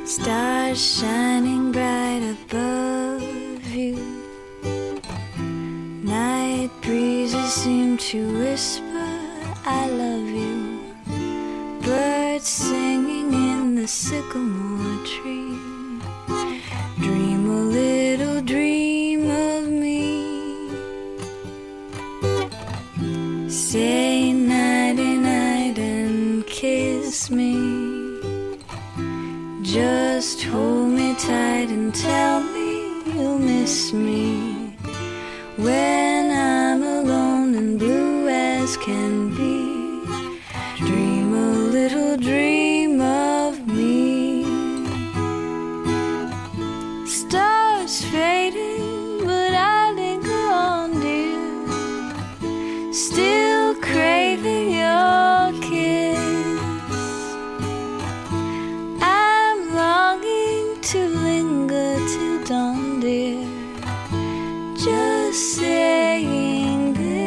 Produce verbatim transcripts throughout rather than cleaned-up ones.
Stars shining bright above you. Night breezes seem to whisper, I love you. Birds singing in the sycamore tree. Dream a little dream of me. Say nighty night and kiss me. Just hold me tight and tell me you'll miss me. When I'm alone and blue as can be, dream a little dream of me. Stars fading, but I linger on, dear. Still craving your kiss. I'm longing to linger till dawn, dear. Just saying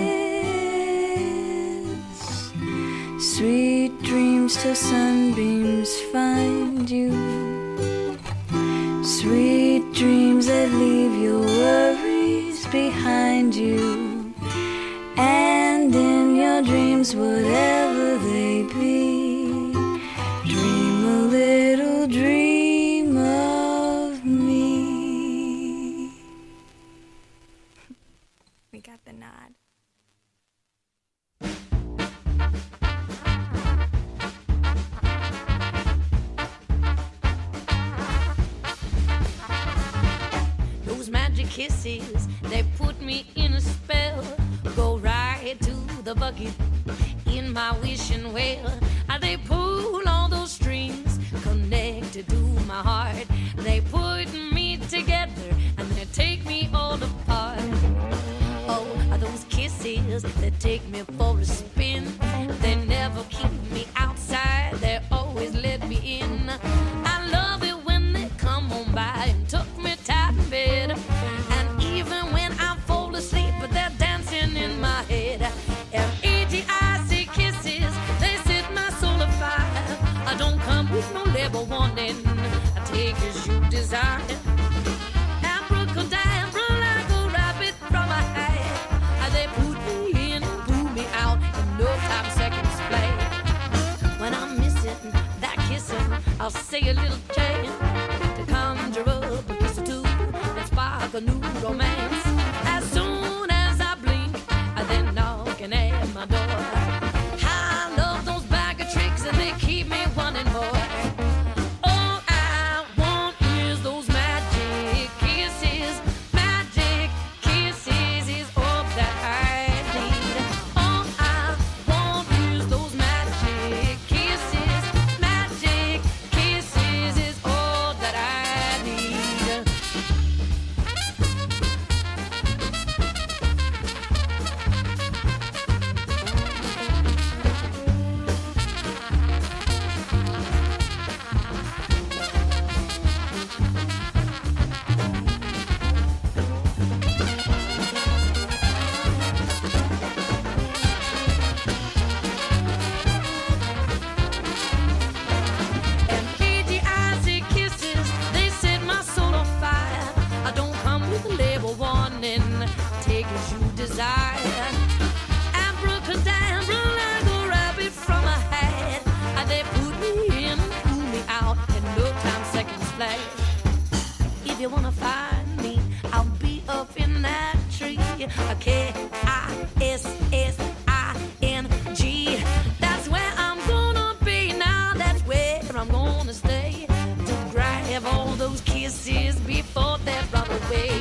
this. Sweet dreams till sunbeams find you. Sweet dreams that leave your worries behind you. And in your dreams, whatever they be, dream a little dream of me. We got the nod. Those magic kisses, they put me in a spell. Go right to the bucket in my wishing well. They pull all those strings connected to my heart. They put me together and they take me all apart. Oh, those kisses that take me for a spin. They never keep me outside, they always let me in. I love it when they come on by and tuck me tight in bed. And even when I'm fall asleep, they're dancing in my head. F E G I C kisses, they set my soul afire. I don't come with no label warning, I take as you desire. Abracadabra, like a rabbit from a hat. They put me in and pull me out in no time seconds flat. When I'm missing that kissing, I'll say a little chant to conjure up a kiss or two and spark a new romance. As soon as I blink, they're knocking at my door. I love those bag of tricks and they keep me wanting more. All I want is those magic kisses. Magic kisses is all that I need. All I want is those magic kisses. Magic kisses is all that I need. And P G I C kisses, they set my soul on fire. I don't come with a label warning, take as you desire. Abracadabra, like a rabbit from a hat. They put me in, pull me out in no time seconds flat. If you wanna find me, I'll be up in that tree. K I S S I N G. That's where I'm gonna be now. That's where I'm gonna stay to grab all those kisses before they run away.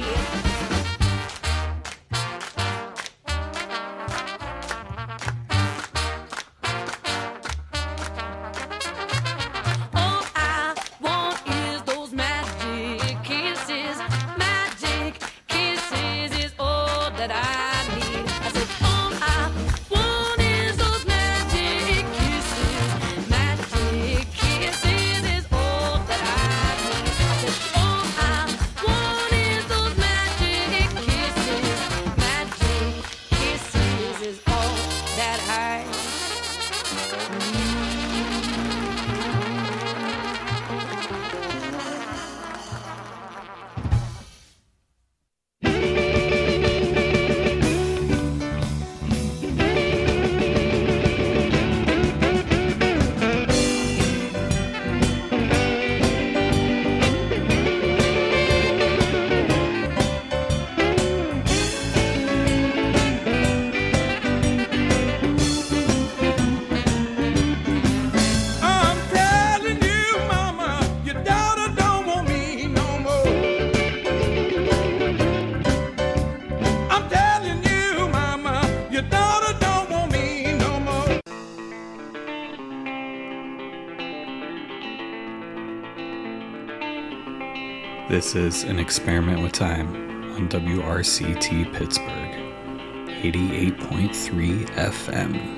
All I want is those magic kisses. Magic kisses is all that I need. I said, all I want is those magic kisses. Magic kisses is all that I need. I said, all I want is those This is An Experiment with Time on W R C T Pittsburgh, eighty-eight point three F M.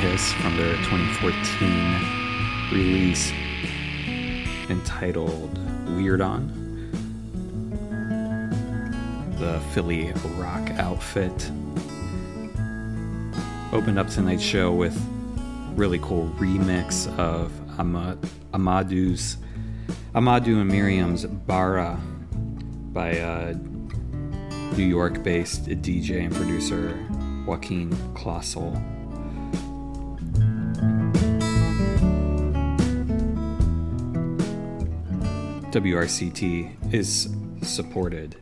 Hiss from their twenty fourteen release entitled Weird On. The Philly rock outfit opened up tonight's show with a really cool remix of Ama- Amadu's Amadou and Miriam's Bara by uh, New York-based D J and producer Joaquin Klossel. W R C T is supported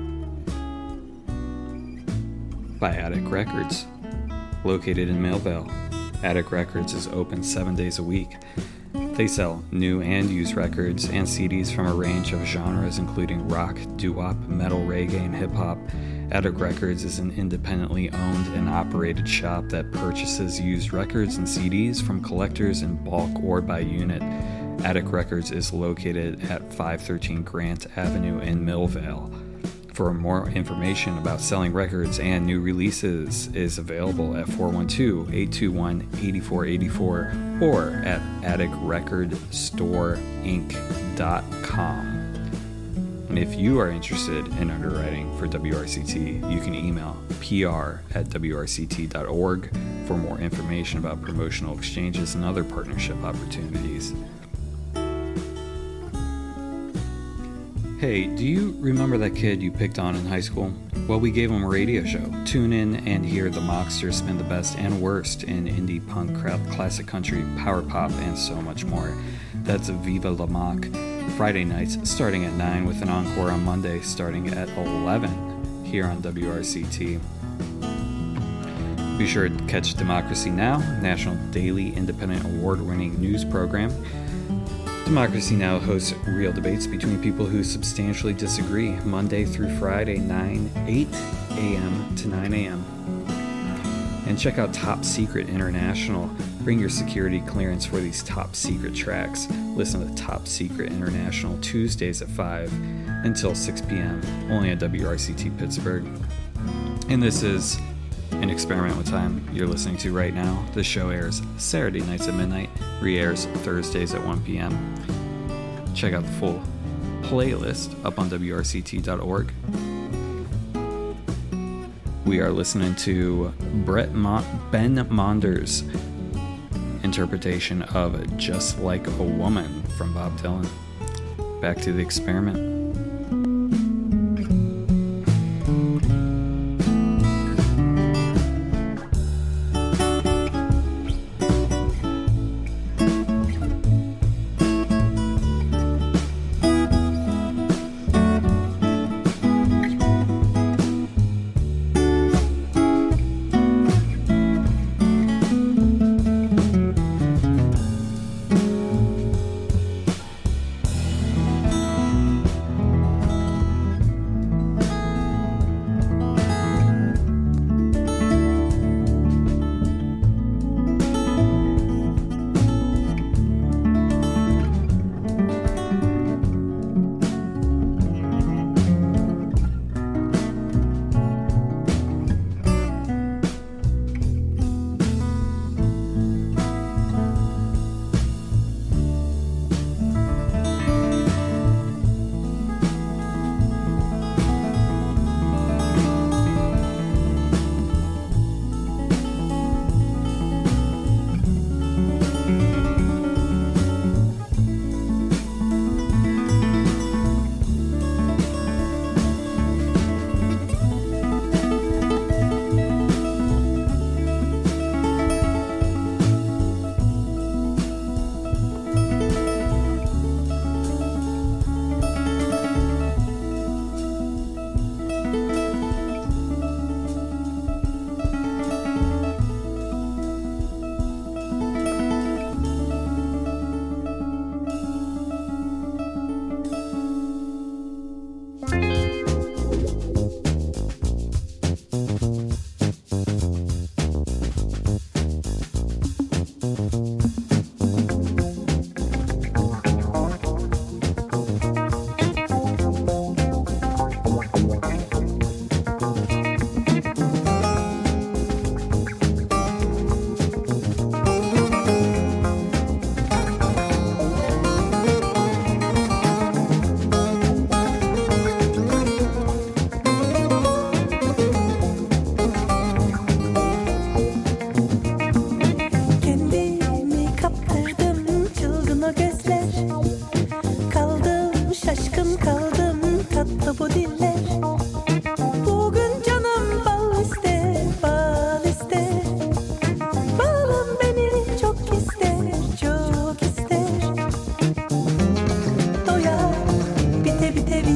by Attic Records, located in Millvale. Attic Records is open seven days a week. They sell new and used records and C Ds from a range of genres including rock, doo-wop, metal, reggae, and hip-hop. Attic Records is an independently owned and operated shop that purchases used records and C Ds from collectors in bulk or by unit. Attic Records is located at five thirteen Grant Avenue in Millvale. For more information about selling records and new releases is available at four one two, eight two one, eight four eight four or at attic record store inc dot com. And if you are interested in underwriting for W R C T, you can email P R at W R C T dot org for more information about promotional exchanges and other partnership opportunities. Hey, do you remember that kid you picked on in high school? Well, we gave him a radio show. Tune in and hear the Mocksters spin the best and worst in indie, punk, classic country, power pop, and so much more. That's Viva La Mock, Friday nights starting at nine with an encore on Monday starting at eleven here on W R C T. Be sure to catch Democracy Now!, National Daily Independent Award-winning news program. Democracy Now! Hosts real debates between people who substantially disagree, Monday through Friday, nine, eight a.m. to nine a.m. And check out Top Secret International. Bring your security clearance for these top secret tracks. Listen to Top Secret International Tuesdays at five until six p.m. only at W R C T Pittsburgh. And this is an experiment with time you're listening to right now. The show airs Saturday nights at midnight, re-airs Thursdays at one p.m. Check out the full playlist up on W R C T dot org. We are listening to Brett Mon- Ben Monder's interpretation of Just Like a Woman from Bob Dylan. Back to the experiment.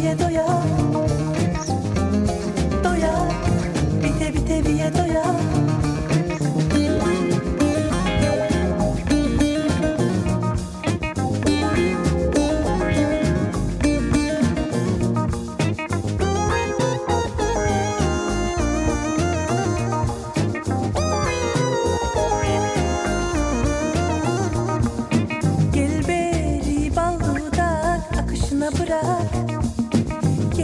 viye doya. Doya, bite bite viye doya. Bırak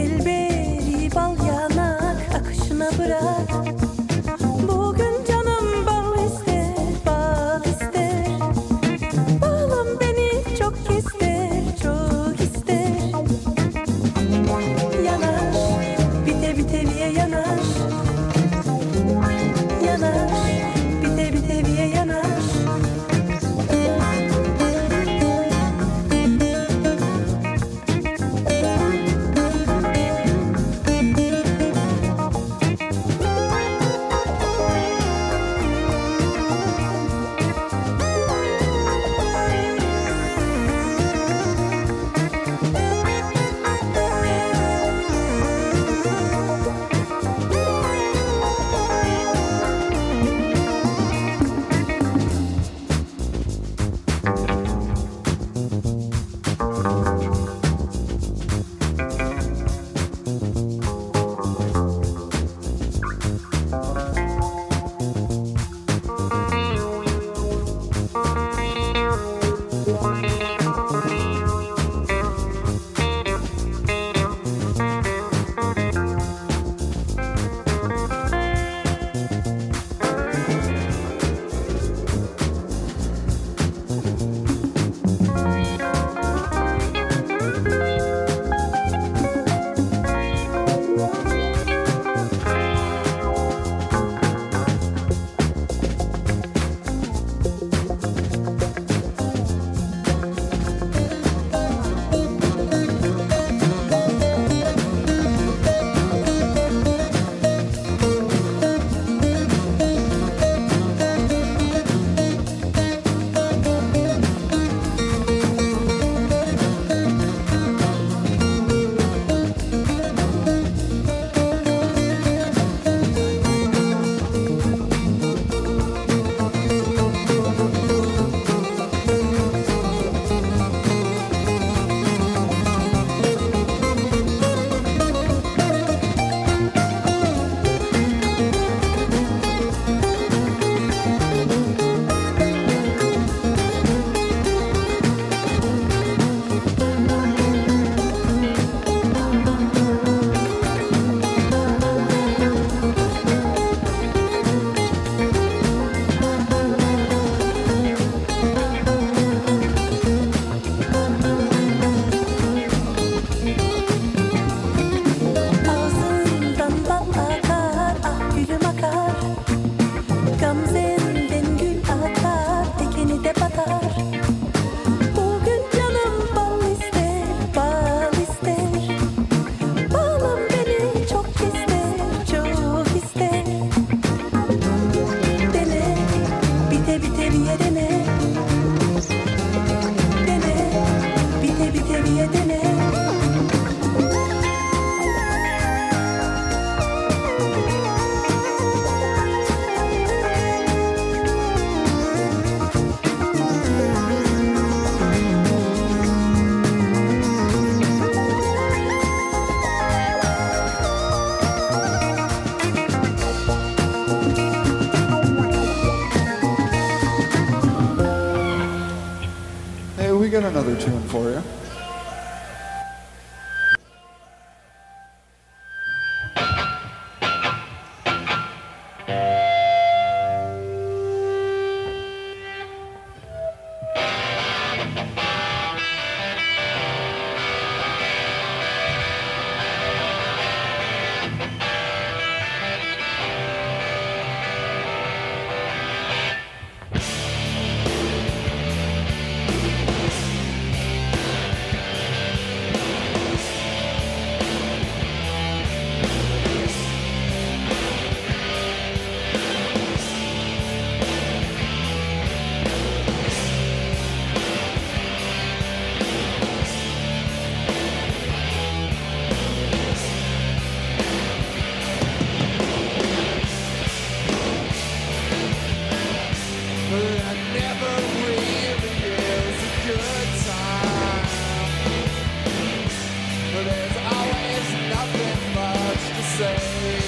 say.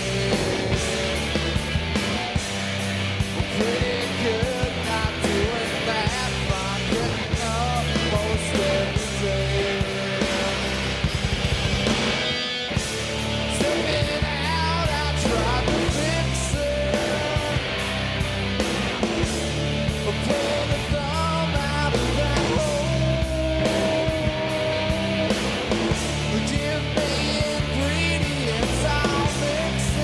Pretty good, not doing that, but getting up most every day. Stepping out, I tried to fix it. Pull the thumb out of that hole. Give me ingredients, I'll mix it.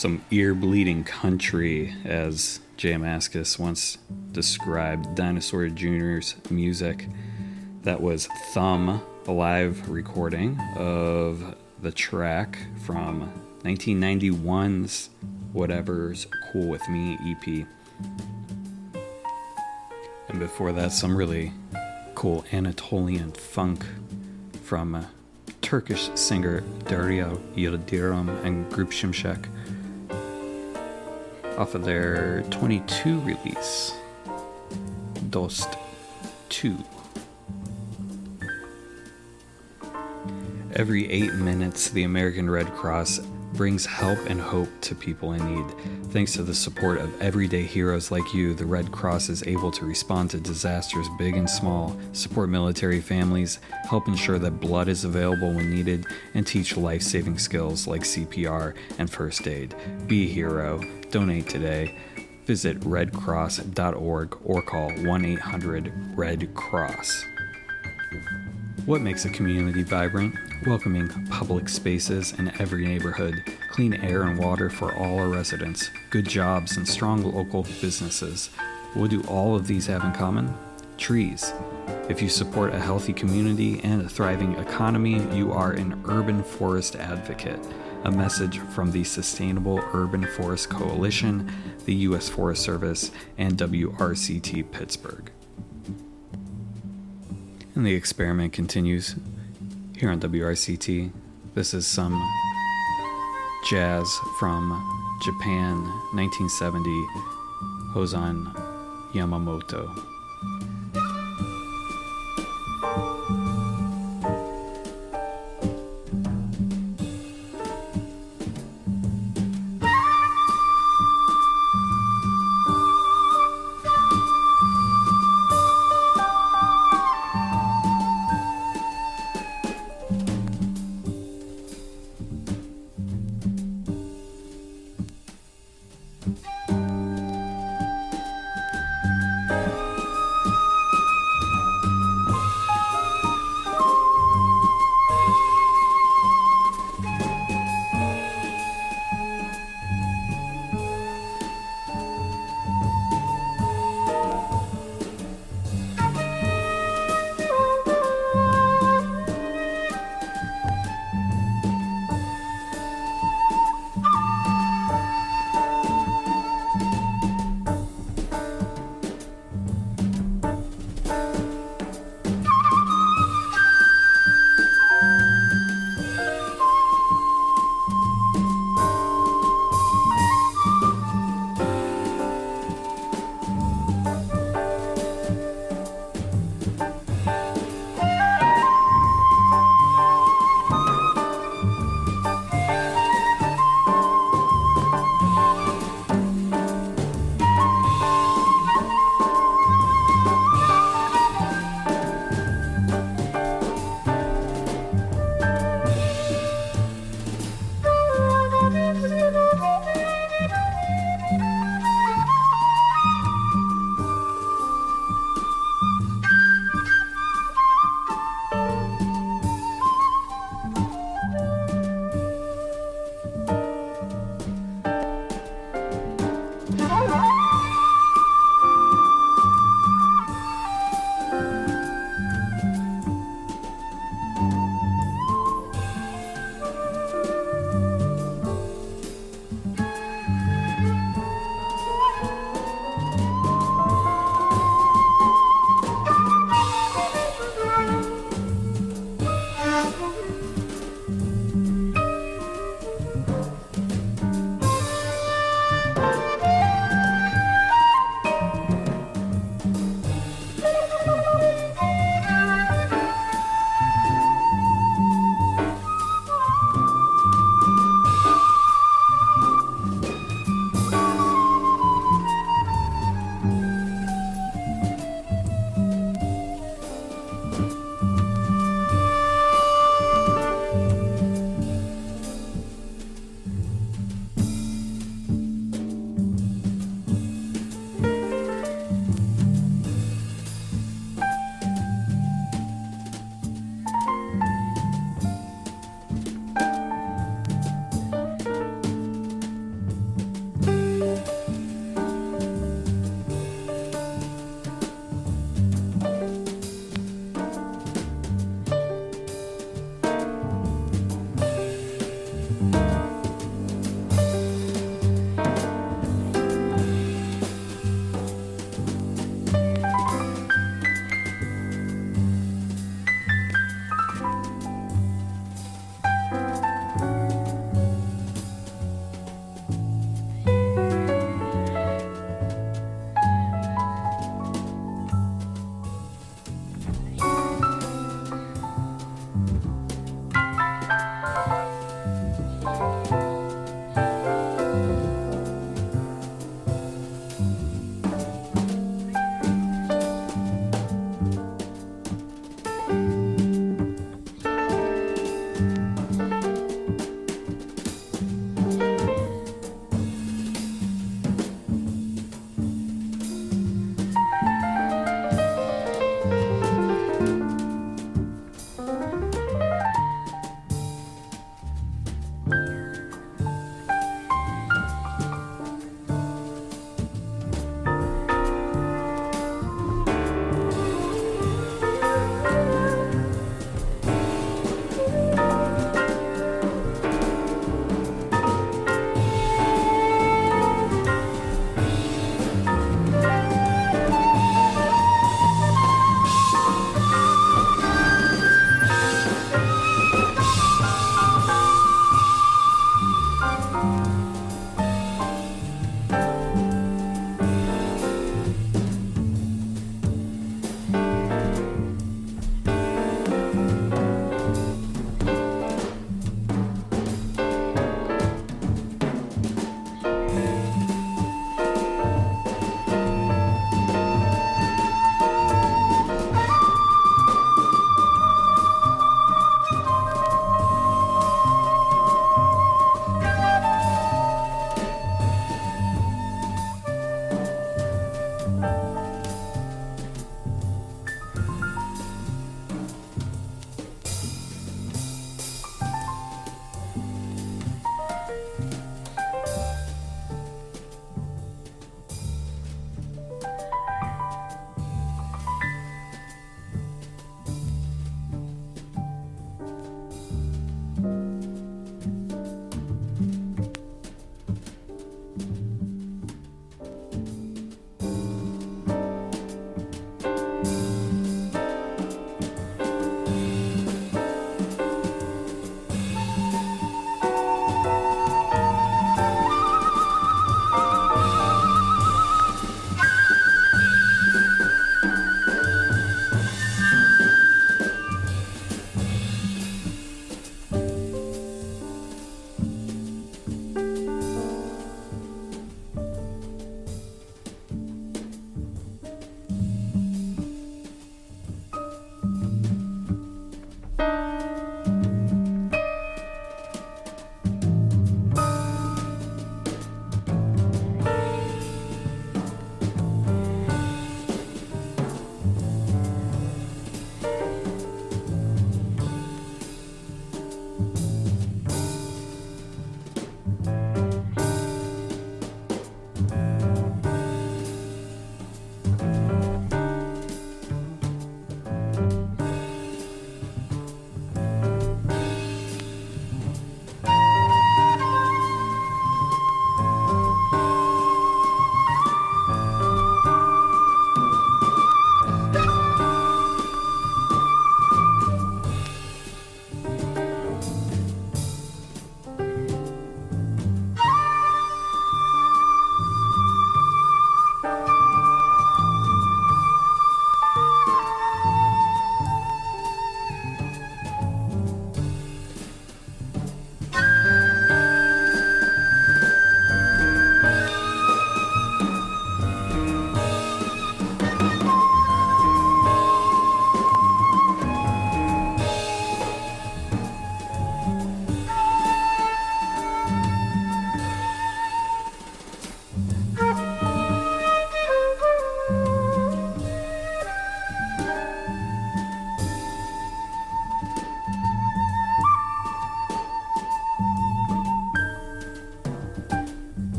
some ear-bleeding country, as Jay Mascis once described Dinosaur Junior's music. That was Thumb, a live recording of the track from nineteen ninety-one's Whatever's Cool With Me E P. And before that, some really cool Anatolian funk from uh, Turkish singer Derya Yildirim and Group Şimşek off of their twenty-two release, Dost two. Every eight minutes, the American Red Cross brings help and hope to people in need. Thanks to the support of everyday heroes like you, the Red Cross is able to respond to disasters big and small, support military families, help ensure that blood is available when needed, and teach life-saving skills like C P R and first aid. Be a hero. Donate today. Visit red cross dot org or call one eight hundred red cross. What makes a community vibrant? Welcoming public spaces in every neighborhood, clean air and water for all our residents, good jobs, and strong local businesses. What do all of these have in common? Trees. If you support a healthy community and a thriving economy, you are an urban forest advocate. A message from the Sustainable Urban Forest Coalition, the U S Forest Service, and W R C T Pittsburgh. And the experiment continues here on W R C T. This is some jazz from Japan, nineteen seventy, Hosan Yamamoto.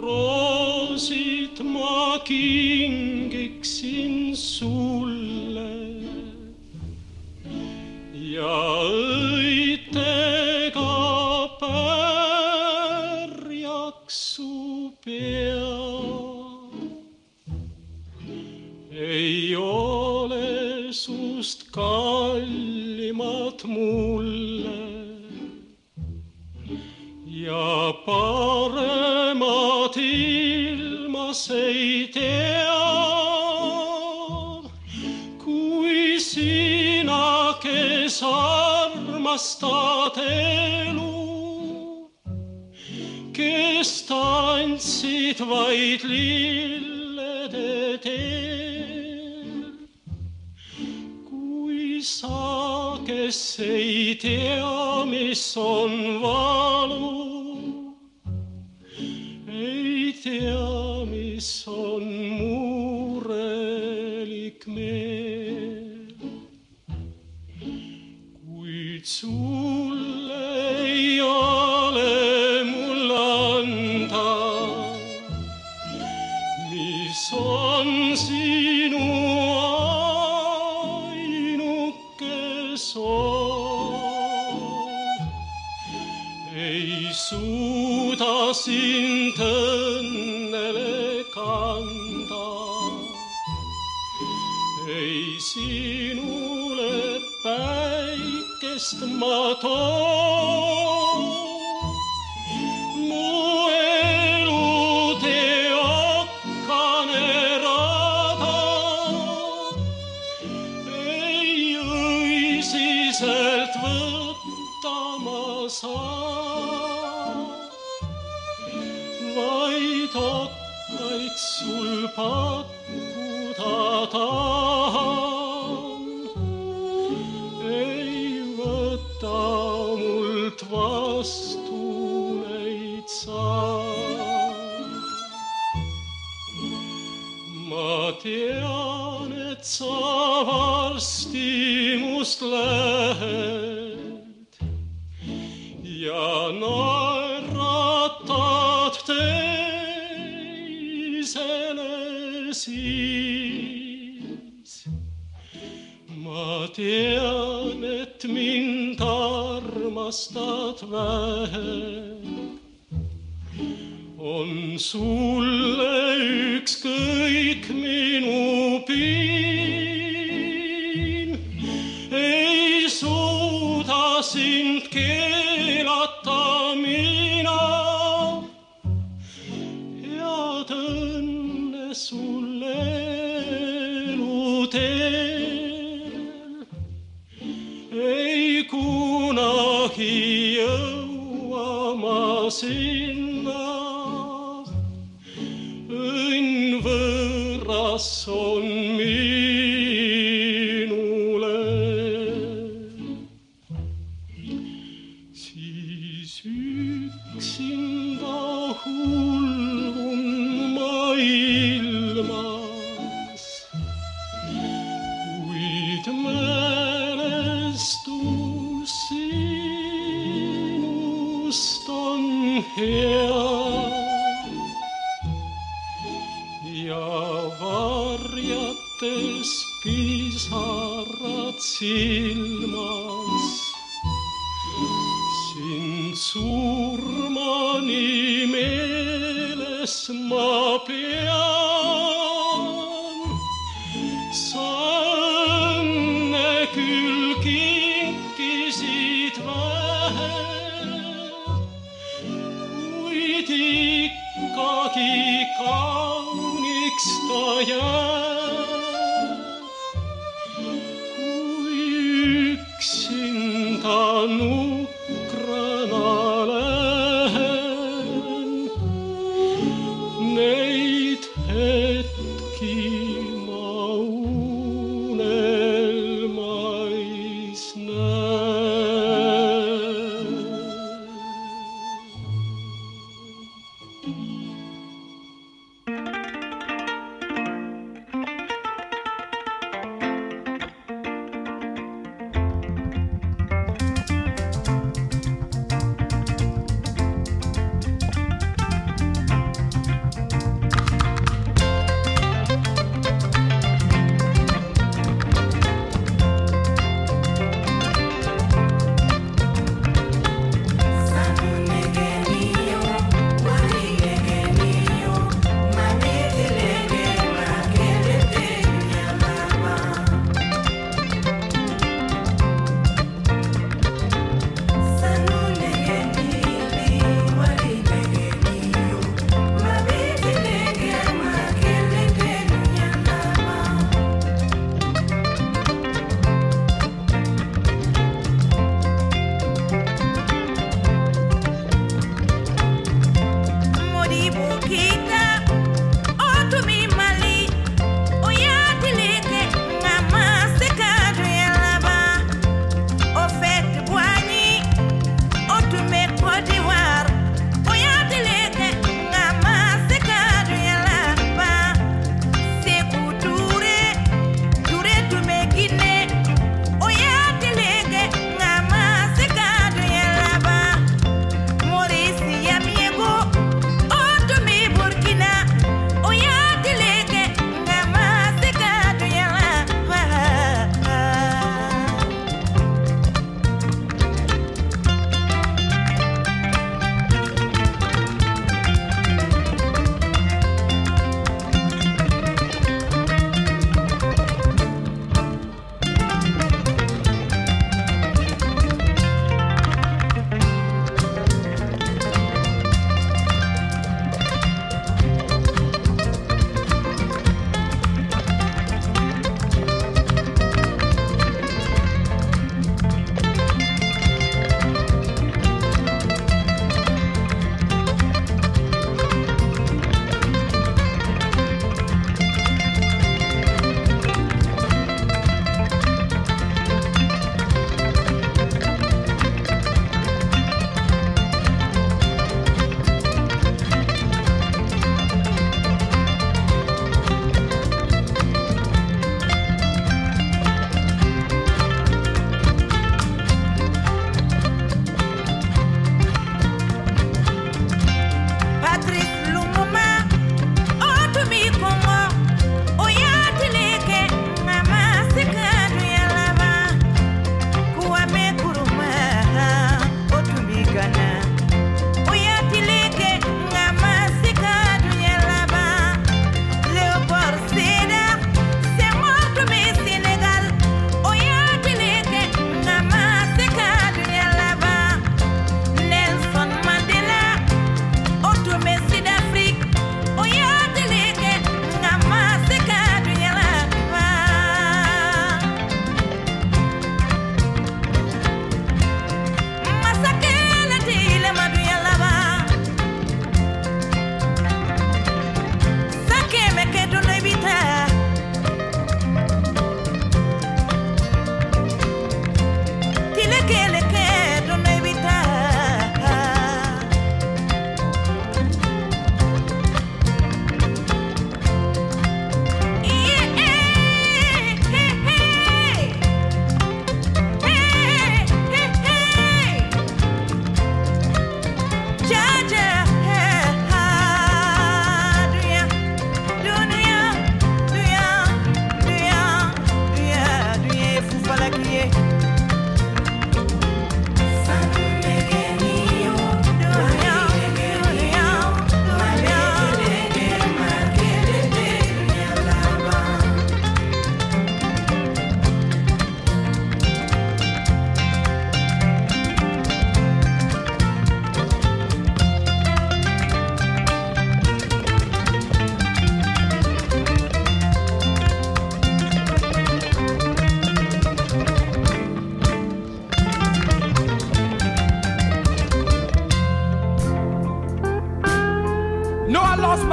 roosid ma kingiksin sulle ja õitega pärjaks su pea. Ei ole sust kallimat mulle ja paremat ilmas ei tea, kui sina, kes armastad elu, kes tantsid vaid lillede teel. Kui sa, kes ei tea, mis on valu, ei tea, mis on murelik meel. Kuid sulle ei ole mul anda, mis on sinu ainuke soov. Ei suuda sind õnnele kanda, ei sinule päikest ma toon. Mu elutee okkane rada ei õisiselt võtta ma saa, vaid okkaid sul pakkuda tahan. Ei võta mult vastu neid saa. Ma tean, et sa varsti must lähed ja naeratad teisele siis. Ma tean, et mind armastad vähe, on sulle ükskõik minu piin. Ei suuda sind keelata mina, head õnne sulle eluteel. Ei kunagi jõua ma sinna, õnn võõras on minule. Siis üksinda hulgun ma ilmas, kuid mälestus sinust on hea. Ja varjates pisarad silmas, sind surmani meeles ma pean. Sa õnne küll kinkisid vähe, kuid ikkagi kauniks ta jääb. Kui üksinda nukrana lähen, neid hetki ma unelmais näen.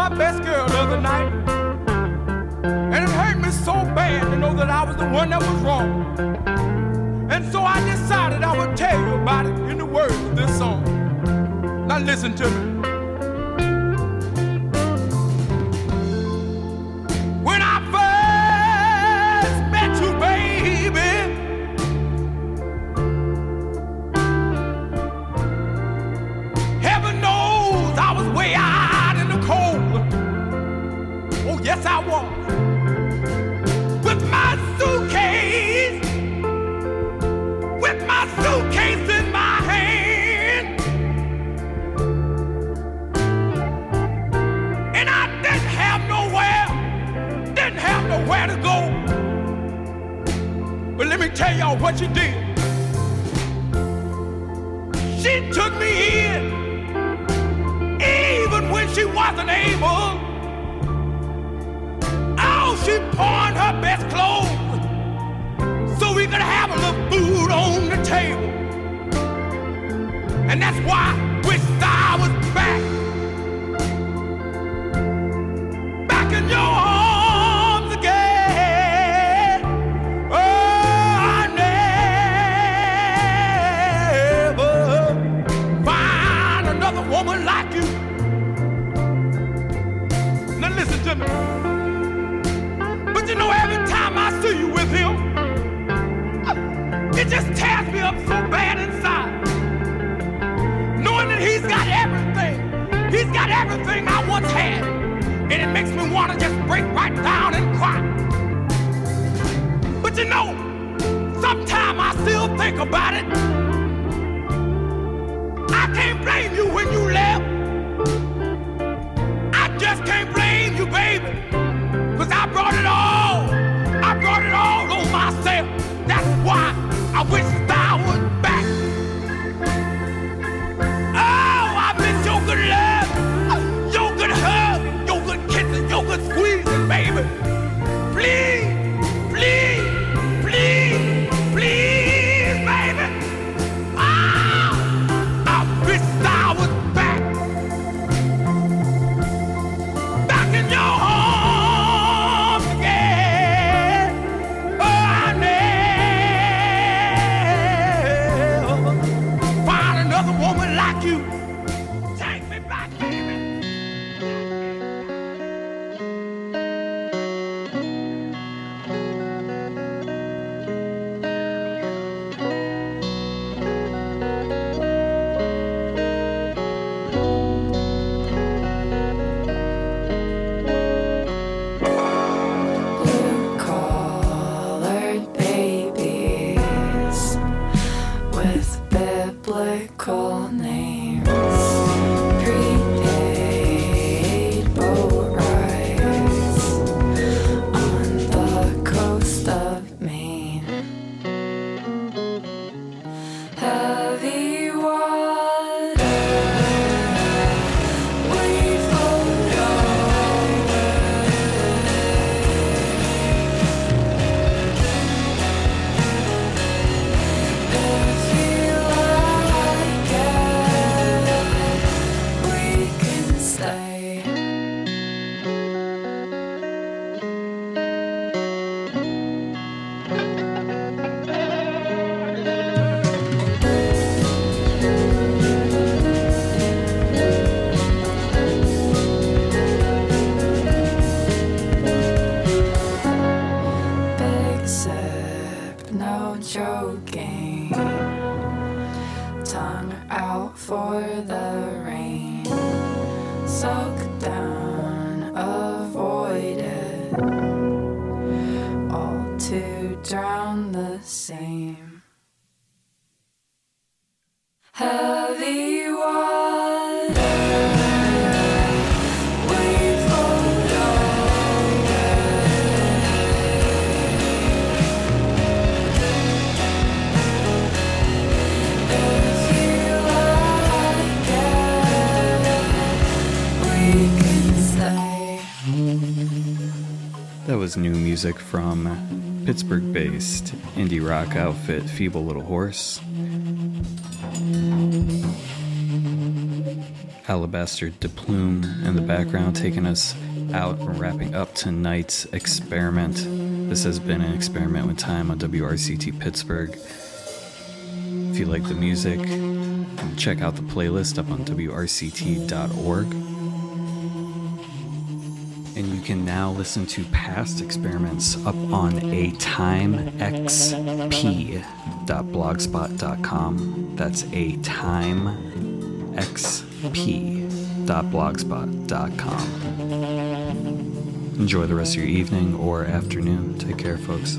best girl the other night. And it hurt me so bad to know that I was the one that was wrong. And so I decided I would tell you about it in the words of this song. Now listen to me. When I first met you, baby, heaven knows I was way out in the cold. Oh, yes, I was. With my suitcase, with my suitcase in my hand. And I didn't have nowhere, didn't have nowhere to go. But let me tell y'all what she did. She took me in, even when she wasn't able. Oh, she pawned her best clothes so we could have a little food on the table. And that's why I wish I was back, back in your arms again. Oh, I never find another woman like you. Now listen to me. But you know, every time I see you with him, it just tears me up so bad inside. Knowing that he's got everything, he's got everything I once had. And it makes me want to just break right down and cry. But you know, sometimes I still think about it. I can't blame you when you left. I just can't blame you, baby. Cause I brought it all, I brought it all on myself. That's why I wish I was back. Oh, I miss your good love, your good hug, your good kissing, your good squeezing, baby. Please, please, please, please, baby. Oh, I wish I was back, back in your arms again. Oh, I never find another woman like you. Take me back, baby. Blue-collared babies with biblical names, prepaid boat rides on the coast of Maine. Heavy water, we float over. If you like it, we can stay. Big sip, no joking. Tongue out for the rain. Soak down, avoid it. All to drown the same. Heavy water, we float over. If you like it, we can stay. That was new music from Pittsburgh-based indie rock outfit Feeble Little Horse. Alabaster de Plume in the background, taking us out and wrapping up tonight's experiment. This has been an experiment with time on W R C T Pittsburgh. If you like the music, check out the playlist up on W R C T dot org. And you can now listen to past experiments up on a time x p dot blogspot dot com. That's a time x p dot blogspot dot com. Enjoy the rest of your evening or afternoon. Take care, folks.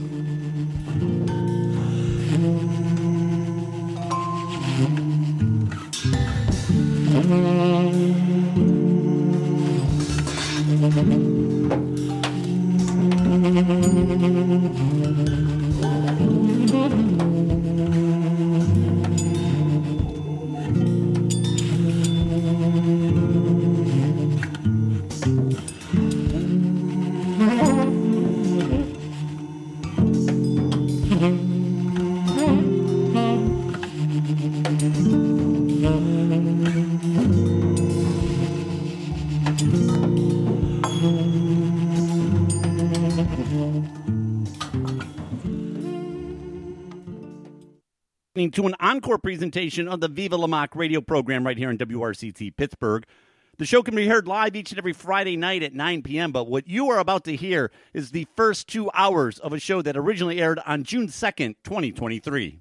To an encore presentation of the Viva La Mock radio program right here on W R C T Pittsburgh. The show can be heard live each and every Friday night at nine p.m., but what you are about to hear is the first two hours of a show that originally aired on June second, twenty twenty-three.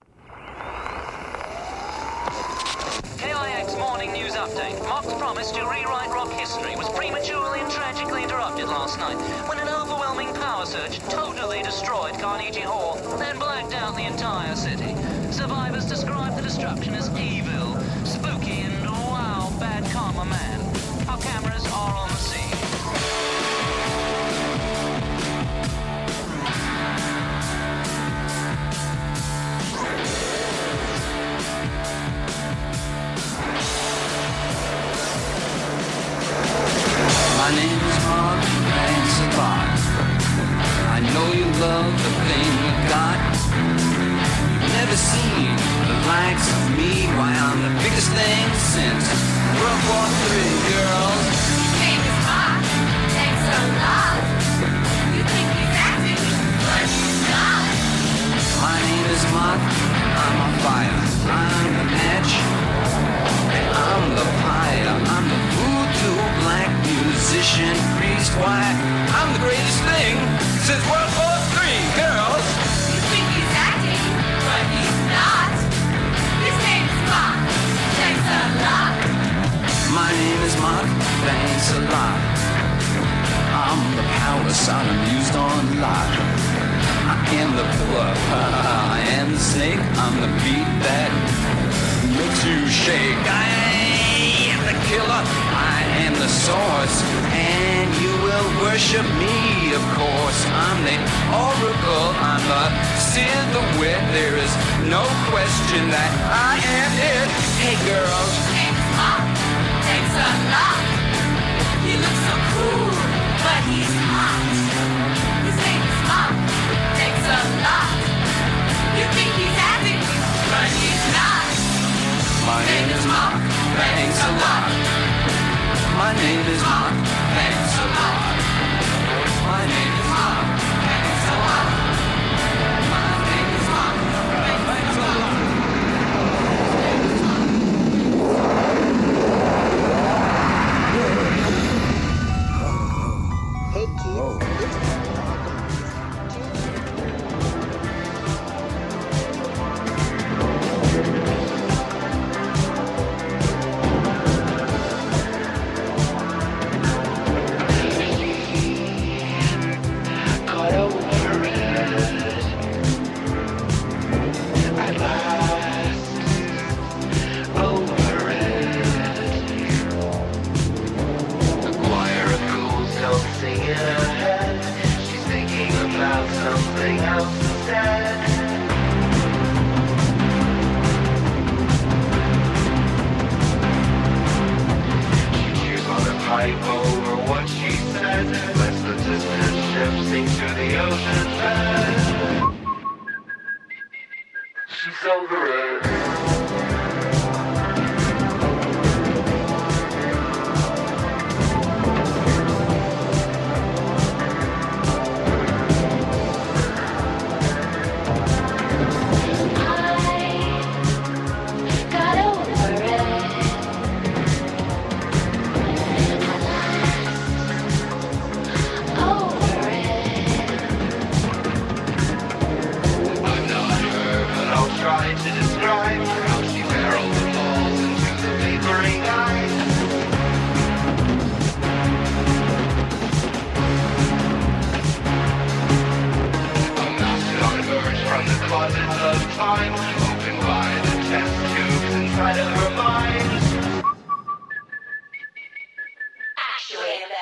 K I X Morning News Update. Mock's promise to rewrite rock history was prematurely and tragically interrupted last night when an overwhelming power surge totally destroyed Carnegie Hall and blacked out the entire city. Survivors describe the destruction as evil, spooky, and wow, bad karma man. Our cameras are on the scene. My name is Mark, thanks a lot. I know you love the thing you got. Never seen the likes of me. Why, I'm the biggest thing since World War Three, girls. His name is Mark, thanks a lot. You think he's acting, but he's not. My name is Mark, I'm on fire. I'm the match, and I'm the fire. I'm the voodoo black musician priest. Why, I'm the greatest thing since World War Three, girls. You think he's acting, but he's not. His name is Mark, thanks a lot. My name is Mark, thanks a lot. I'm the power side I'm used on lot. I am the pillar, I am the snake. I'm the beat that makes you shake. I am the killer, I am the source, and you will worship me, of course. I'm the oracle, I'm the Sid the Wit. There is no question that I am it. Hey girls. His name is Mark, thanks a lot. He looks so cool, but he's hot. His name is Mark, thanks a lot. You think he's acting, but he's not. My name is Mark, thanks a lot. My name is Mark, thanks a lot. My name is Mark, thanks a lot. My name is Mark, thanks a lot. Hey kids, it's pipe